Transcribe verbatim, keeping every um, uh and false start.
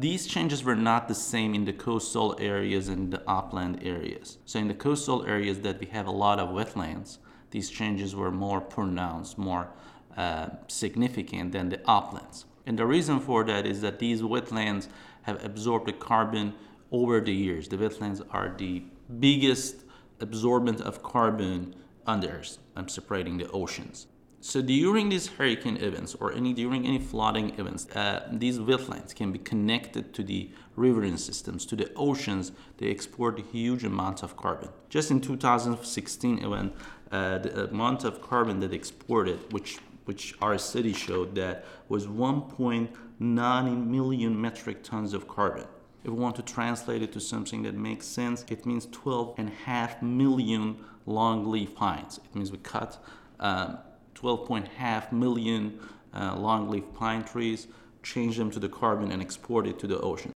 these changes were not the same in the coastal areas and the upland areas. So in the coastal areas that we have a lot of wetlands, these changes were more pronounced, more uh, significant than the uplands. And the reason for that is that these wetlands have absorbed the carbon over the years. The wetlands are the biggest absorbent of carbon on the earth. I'm separating the oceans. So during these hurricane events or any during any flooding events, uh, these wetlands can be connected to the riverine systems, to the oceans. They export huge amounts of carbon. Just in two thousand sixteen event, uh, the amount of carbon that exported, which which our study showed that was one point nine million metric tons of carbon. If we want to translate it to something that makes sense, it means twelve and a half million long-leaf pines. It means we cut um, twelve point five million uh, long-leaf pine trees, change them to the carbon and export it to the ocean.